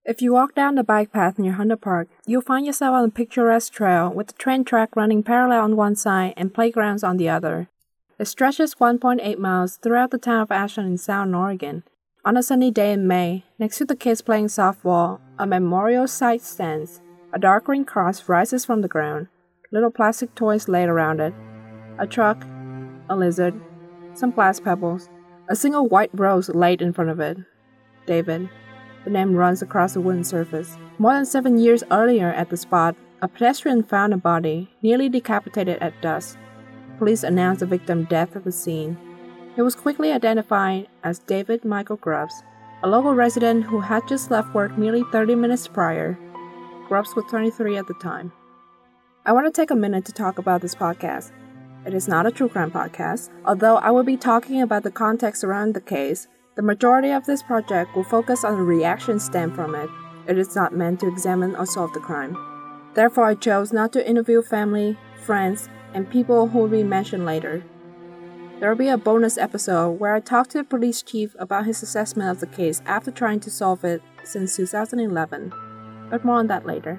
If you walk down the bike path near Hunter Park, you'll find yourself on a picturesque trail with the train track running parallel on one side and playgrounds on the other. It stretches 1.8 miles throughout the town of Ashland in Southern Oregon. On a sunny day in May, next to the kids playing softball, a memorial site stands. A dark green cross rises from the ground, little plastic toys laid around it. A truck, a lizard, some glass pebbles, a single white rose laid in front of it. David. The name runs across the wooden surface. More than 7 years earlier at the spot, a pedestrian found a body, nearly decapitated at dusk. Police announced the victim's death at the scene. He was quickly identified as David Michael Grubbs, a local resident who had just left work nearly 30 minutes prior. Grubbs was 23 at the time. I want to take a minute to talk about this podcast. It is not a true crime podcast, although I will be talking about the context around the case. The majority of this project will focus on the reactions stemmed from it. It is not meant to examine or solve the crime. Therefore, I chose not to interview family, friends, and people who will be mentioned later. There will be a bonus episode where I talk to the police chief about his assessment of the case after trying to solve it since 2011, but more on that later.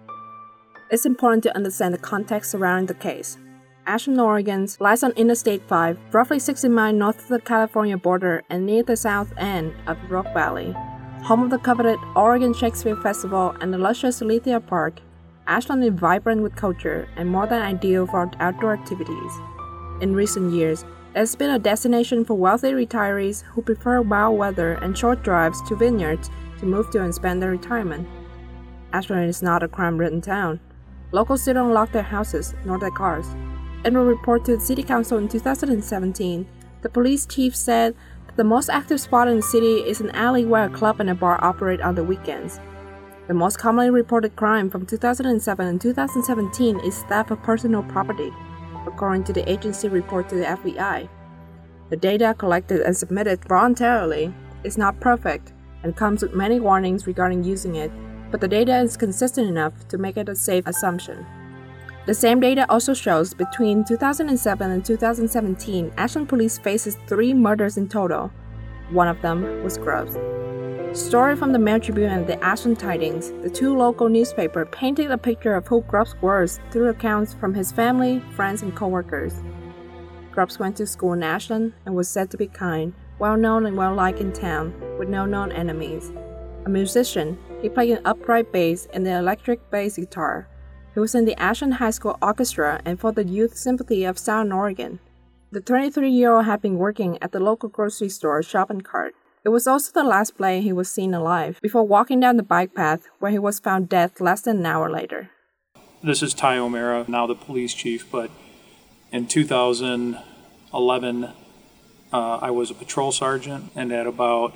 It's important to understand the context surrounding the case. Ashland, Oregon lies on Interstate 5, roughly 60 miles north of the California border and near the south end of the Rock Valley. Home of the coveted Oregon Shakespeare Festival and the luscious Lithia Park, Ashland is vibrant with culture and more than ideal for outdoor activities. In recent years, it has been a destination for wealthy retirees who prefer mild weather and short drives to vineyards to move to and spend their retirement. Ashland is not a crime-ridden town. Locals still don't lock their houses nor their cars. In a report to the City Council in 2017, the police chief said that the most active spot in the city is an alley where a club and a bar operate on the weekends. The most commonly reported crime from 2007 and 2017 is theft of personal property, according to the agency report to the FBI. The data collected and submitted voluntarily is not perfect and comes with many warnings regarding using it, but the data is consistent enough to make it a safe assumption. The same data also shows between 2007 and 2017, Ashland police faces 3 murders in total. One of them was Grubbs. Story from the Mail Tribune and the Ashland Tidings, the 2 local newspapers, painted a picture of who Grubbs was through accounts from his family, friends, and co-workers. Grubbs went to school in Ashland and was said to be kind, well-known and well-liked in town, with no known enemies. A musician, he played an upright bass and the electric bass guitar. He was in the Ashland High School Orchestra and for the Youth Sympathy of Southern Oregon. The 23-year-old had been working at the local grocery store shopping cart. It was also the last place he was seen alive, before walking down the bike path where he was found dead less than an hour later. This is Ty O'Mara, now the police chief, but in 2011, I was a patrol sergeant, and at about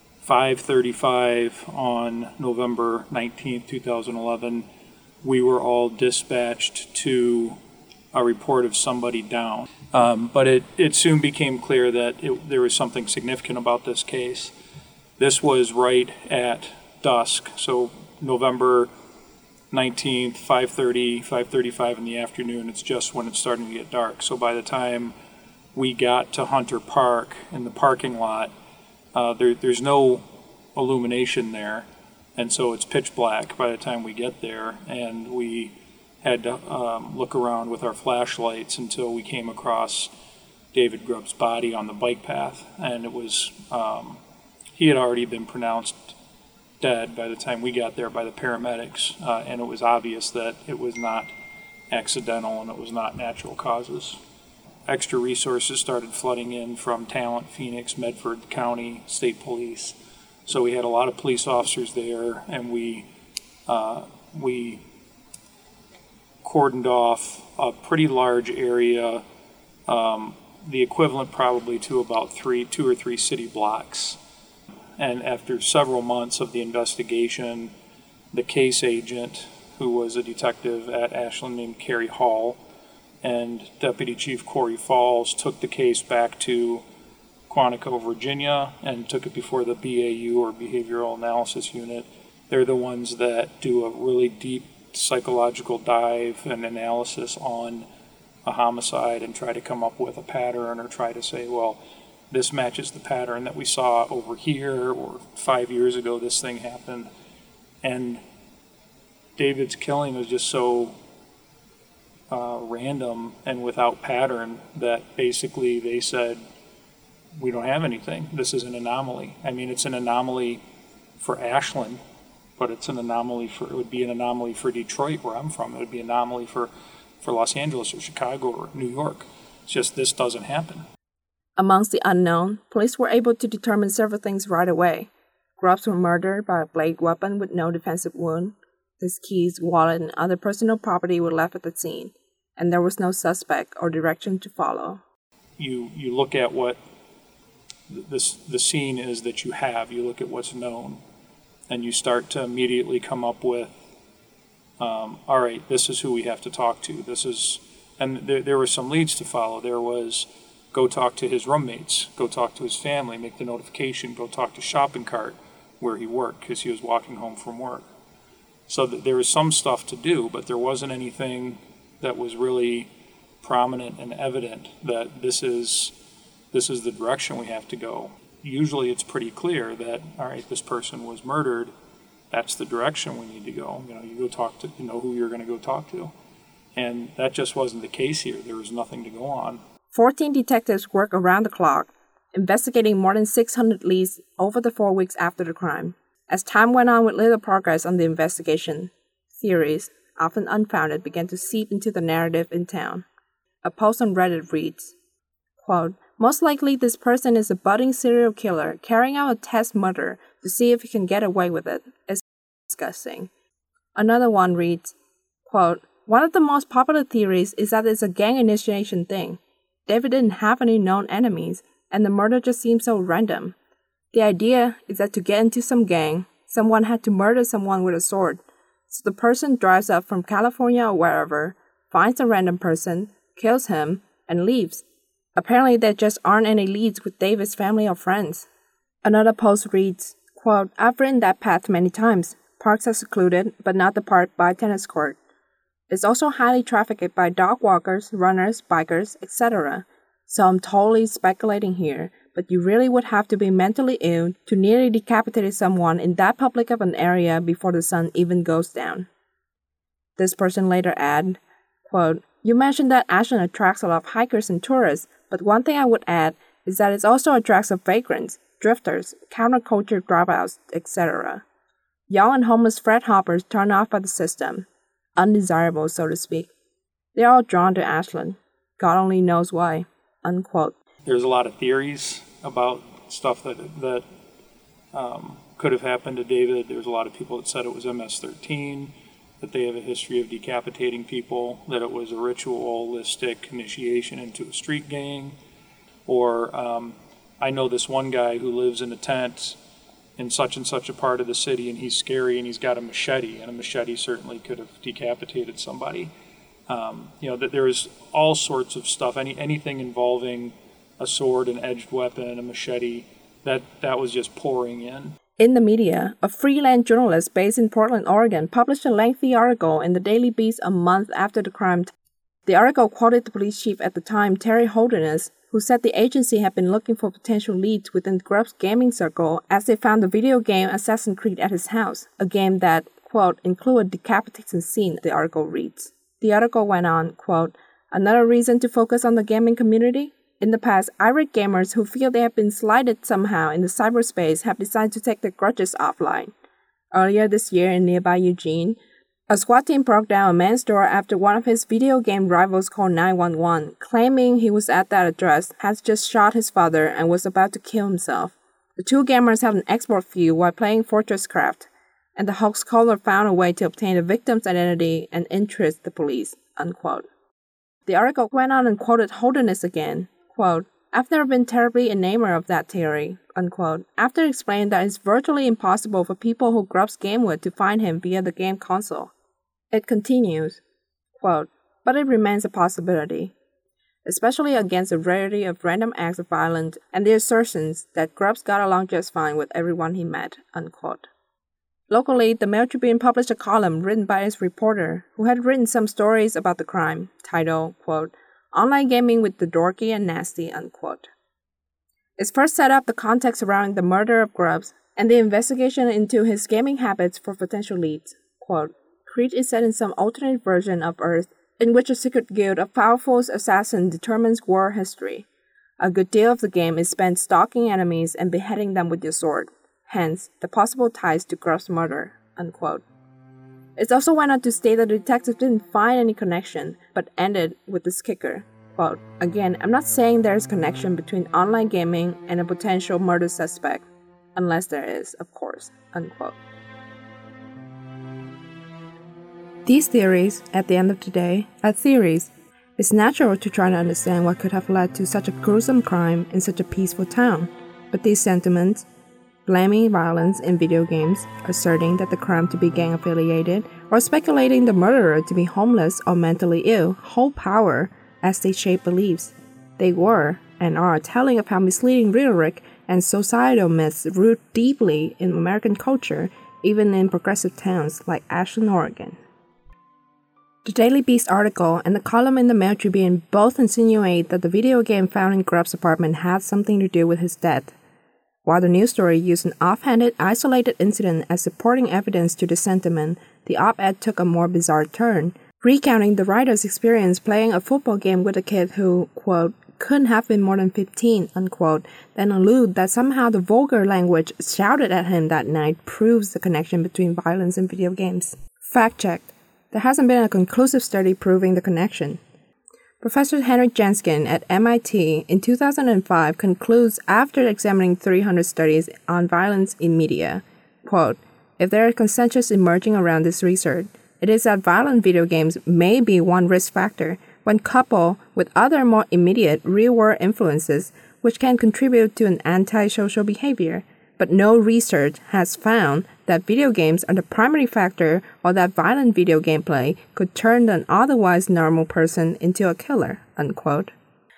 5:35 on November 19, 2011, we were all dispatched to a report of somebody down. But it soon became clear that there was something significant about this case. This was right at dusk, so November 19th, 5:35 in the afternoon. It's just when it's starting to get dark. So by the time we got to Hunter Park in the parking lot, there's no illumination there. And so it's pitch black by the time we get there, and we had to look around with our flashlights until we came across David Grubbs' body on the bike path. And it was, he had already been pronounced dead by the time we got there by the paramedics, and it was obvious that it was not accidental and it was not natural causes. Extra resources started flooding in from Talent, Phoenix, Medford County, State Police. So we had a lot of police officers there, and we cordoned off a pretty large area, the equivalent probably to about 2 or 3 city blocks. And after several months of the investigation, the case agent, who was a detective at Ashland named Kerry Hall, and Deputy Chief Corey Falls took the case back to Quantico, Virginia, and took it before the BAU, or Behavioral Analysis Unit. They're the ones that do a really deep psychological dive and analysis on a homicide and try to come up with a pattern, or try to say, well, this matches the pattern that we saw over here, or 5 years ago this thing happened. And David's killing was just so random and without pattern that basically they said, we don't have anything. This is an anomaly. I mean, it's an anomaly for Ashland, but it would be an anomaly for Detroit, where I'm from. It would be an anomaly for Los Angeles or Chicago or New York. It's just this doesn't happen. Amongst the unknown, police were able to determine several things right away. Grubbs were murdered by a blade weapon with no defensive wound. His keys, wallet, and other personal property were left at the scene, and there was no suspect or direction to follow. You look at what the scene is that you have. You look at what's known, and you start to immediately come up with, all right, this is who we have to talk to. And there were some leads to follow. There was, go talk to his roommates, go talk to his family, make the notification, go talk to shopping cart where he worked, because he was walking home from work. So there was some stuff to do, but there wasn't anything that was really prominent and evident that this is the direction we have to go. Usually it's pretty clear that, all right, this person was murdered, that's the direction we need to go. You go talk to, who you're going to go talk to. And that just wasn't the case here. There was nothing to go on. 14 detectives worked around the clock, investigating more than 600 leads over the 4 weeks after the crime. As time went on with little progress on the investigation, theories, often unfounded, began to seep into the narrative in town. A post on Reddit reads, quote, "Most likely this person is a budding serial killer carrying out a test murder to see if he can get away with it. It's disgusting." Another one reads, quote, "One of the most popular theories is that it's a gang initiation thing. David didn't have any known enemies, and the murder just seems so random. The idea is that to get into some gang, someone had to murder someone with a sword. So the person drives up from California or wherever, finds a random person, kills him, and leaves. Apparently there just aren't any leads with David's family or friends." Another post reads, quote, "I've ridden that path many times. Parks are secluded, but not the park by tennis court. It's also highly trafficked by dog walkers, runners, bikers, etc. So I'm totally speculating here, but you really would have to be mentally ill to nearly decapitate someone in that public of an area before the sun even goes down." This person later added, quote, "You mentioned that Ashland attracts a lot of hikers and tourists, but one thing I would add is that it also attracts vagrants, drifters, counterculture dropouts, etc. Young and homeless Fred hoppers turned off by the system. Undesirable, so to speak. They're all drawn to Ashland. God only knows why." Unquote. There's a lot of theories about stuff that could have happened to David. There's a lot of people that said it was MS-13, that they have a history of decapitating people, that it was a ritualistic initiation into a street gang. Or I know this one guy who lives in a tent in such and such a part of the city, and he's scary, and he's got a machete, and a machete certainly could have decapitated somebody. That there is all sorts of stuff, anything involving a sword, an edged weapon, a machete, that was just pouring in. In the media, a freelance journalist based in Portland, Oregon, published a lengthy article in the Daily Beast a month after the crime. The article quoted the police chief at the time, Terry Holderness, who said the agency had been looking for potential leads within Grubbs' gaming circle as they found the video game Assassin's Creed at his house, a game that, quote, "included decapitating scene," the article reads. The article went on, quote, "Another reason to focus on the gaming community? In the past, irate gamers who feel they have been slighted somehow in the cyberspace have decided to take their grudges offline. Earlier this year in nearby Eugene, a SWAT team broke down a man's door after one of his video game rivals called 911, claiming he was at that address, had just shot his father, and was about to kill himself. The two gamers had an export feud while playing Fortress Craft, and the hoax caller found a way to obtain the victim's identity and interest the police." Unquote. The article went on and quoted Holderness again, quote, "I've never been terribly enamored of that theory," unquote, after explaining that it's virtually impossible for people who Grubbs game with to find him via the game console. It continues, quote, "But it remains a possibility, especially against the rarity of random acts of violence and the assertions that Grubbs got along just fine with everyone he met," unquote. Locally, the Mail Tribune published a column written by its reporter, who had written some stories about the crime, titled, quote, "Online Gaming with the Dorky and Nasty," unquote. It first set up the context surrounding the murder of Grubbs and the investigation into his gaming habits for potential leads. Quote, Creed is set in some alternate version of Earth in which a secret guild of powerful assassins determines war history. A good deal of the game is spent stalking enemies and beheading them with your sword, hence the possible ties to Grubb's murder, unquote. It also went on to state that the detective didn't find any connection, but ended with this kicker. Quote, Again, I'm not saying there is a connection between online gaming and a potential murder suspect, unless there is, of course, unquote. These theories, at the end of the day, are theories. It's natural to try to understand what could have led to such a gruesome crime in such a peaceful town, but these sentiments, blaming violence in video games, asserting that the crime to be gang-affiliated, or speculating the murderer to be homeless or mentally ill, hold power as they shape beliefs. They were, and are, telling of how misleading rhetoric and societal myths root deeply in American culture, even in progressive towns like Ashland, Oregon. The Daily Beast article and the column in the Mail Tribune both insinuate that the video game found in Grubb's apartment had something to do with his death. While the news story used an offhanded, isolated incident as supporting evidence to the sentiment, the op-ed took a more bizarre turn, recounting the writer's experience playing a football game with a kid who, quote, couldn't have been more than 15, unquote, then allude that somehow the vulgar language shouted at him that night proves the connection between violence and video games. Fact checked. There hasn't been a conclusive study proving the connection. Professor Henrik Jenskin at MIT in 2005 concludes after examining 300 studies on violence in media, quote, If there is consensus emerging around this research, it is that violent video games may be one risk factor when coupled with other more immediate real-world influences which can contribute to an antisocial behavior. But no research has found that video games are the primary factor or that violent video gameplay could turn an otherwise normal person into a killer, unquote.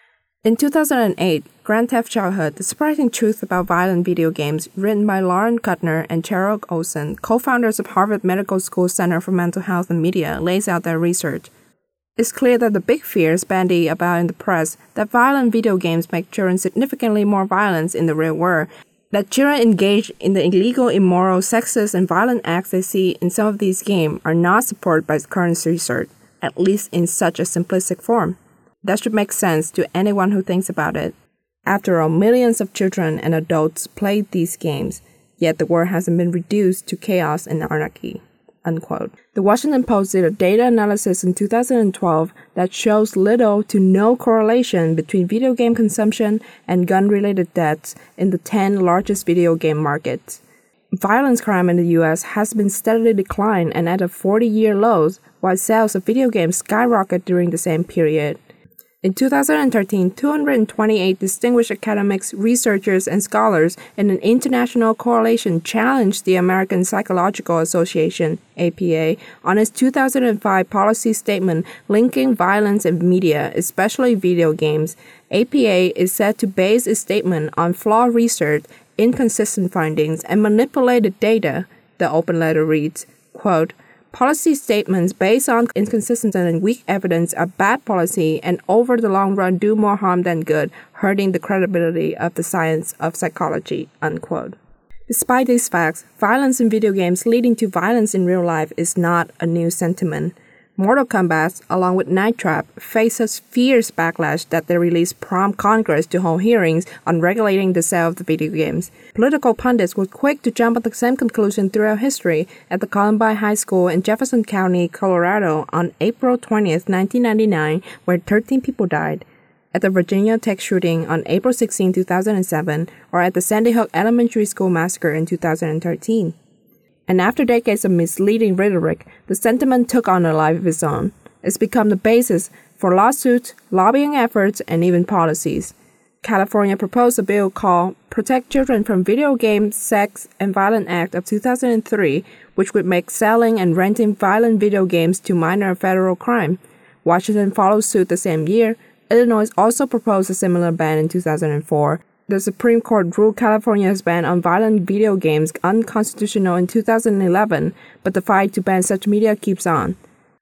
In 2008, Grand Theft Childhood, The Surprising Truth About Violent Video Games, written by Lauren Kuttner and Cheryl Olson, co-founders of Harvard Medical School Center for Mental Health and Media, lays out their research. It's clear that the big fears bandy about in the press that violent video games make children significantly more violent in the real world, that children engage in the illegal, immoral, sexist, and violent acts they see in some of these games are not supported by current research, at least in such a simplistic form. That should make sense to anyone who thinks about it. After all, millions of children and adults played these games, yet the world hasn't been reduced to chaos and anarchy, unquote. The Washington Post did a data analysis in 2012 that shows little to no correlation between video game consumption and gun-related deaths in the 10 largest video game markets. Violence crime in the U.S. has been steadily declining and at a 40-year low, while sales of video games skyrocketed during the same period. In 2013, 228 distinguished academics, researchers, and scholars in an international coalition challenged the American Psychological Association, APA, on its 2005 policy statement linking violence in media, especially video games. APA is said to base its statement on flawed research, inconsistent findings, and manipulated data. The open letter reads, quote, Policy statements based on inconsistent and weak evidence are bad policy and over the long run do more harm than good, hurting the credibility of the science of psychology, unquote. Despite these facts, violence in video games leading to violence in real life is not a new sentiment. Mortal Kombat, along with Night Trap, face such fierce backlash that they released prompt Congress to hold hearings on regulating the sale of the video games. Political pundits were quick to jump at the same conclusion throughout history at the Columbine High School in Jefferson County, Colorado on April 20, 1999, where 13 people died, at the Virginia Tech shooting on April 16, 2007, or at the Sandy Hook Elementary School massacre in 2013. And after decades of misleading rhetoric, the sentiment took on a life of its own. It's become the basis for lawsuits, lobbying efforts, and even policies. California proposed a bill called Protect Children from Video Game, Sex, and Violent Act of 2003, which would make selling and renting violent video games to minor a federal crime. Washington followed suit the same year. Illinois also proposed a similar ban in 2004. The Supreme Court ruled California's ban on violent video games unconstitutional in 2011, but the fight to ban such media keeps on.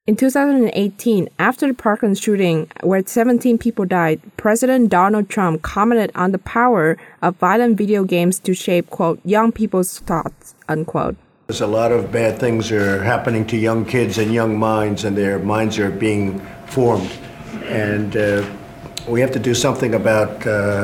In 2018, after the Parkland shooting, where 17 people died, President Donald Trump commented on the power of violent video games to shape, quote, young people's thoughts, unquote. There's a lot of bad things are happening to young kids and young minds, and their minds are being formed. And we have to do something about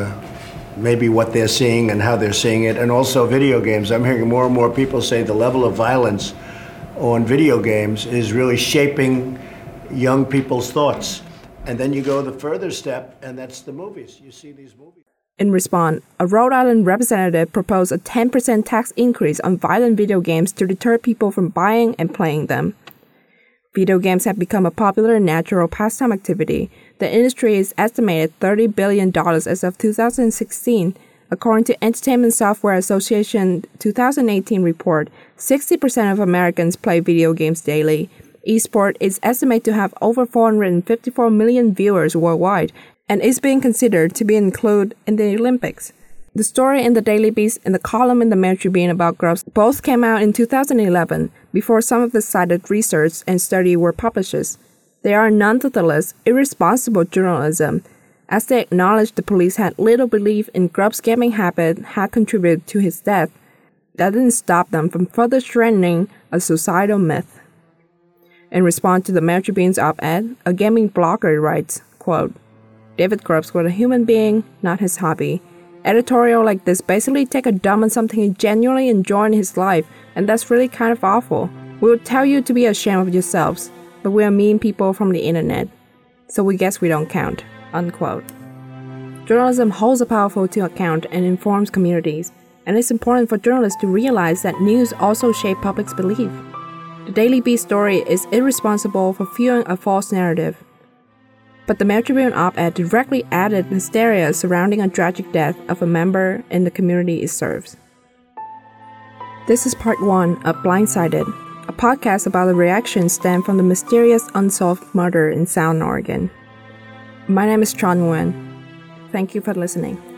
maybe what they're seeing and how they're seeing it, and also video games. I'm hearing more and more people say the level of violence on video games is really shaping young people's thoughts. And then you go the further step, and that's the movies. You see these movies. In response, a Rhode Island representative proposed a 10% tax increase on violent video games to deter people from buying and playing them. Video games have become a popular natural pastime activity. The industry is estimated $30 billion as of 2016. According to Entertainment Software Association 2018 report, 60% of Americans play video games daily. Esport is estimated to have over 454 million viewers worldwide and is being considered to be included in the Olympics. The story in the Daily Beast and the column in the Mail Tribune about Grubs both came out in 2011, before some of the cited research and study were published. They are nonetheless irresponsible journalism, as they acknowledged the police had little belief in Grubb's gambling habit had contributed to his death. That didn't stop them from further strengthening a societal myth. In response to the Mail Tribune's op-ed, a gaming blogger writes, quote, David Grubbs was a human being, not his hobby. Editorial like this basically take a dump on something he genuinely enjoyed in his life, and that's really kind of awful. We would tell you to be ashamed of yourselves, but we are mean people from the internet, so we guess we don't count, unquote. Journalism holds a powerful to account and informs communities, and it's important for journalists to realize that news also shapes public's belief. The Daily Beast story is irresponsible for fueling a false narrative. But the Mail Tribune op-ed directly added hysteria surrounding a tragic death of a member in the community it serves. This is part 1 of Blindsided, a podcast about the reactions stemmed from the mysterious unsolved murder in Sound, Oregon. My name is Tran Nguyen. Thank you for listening.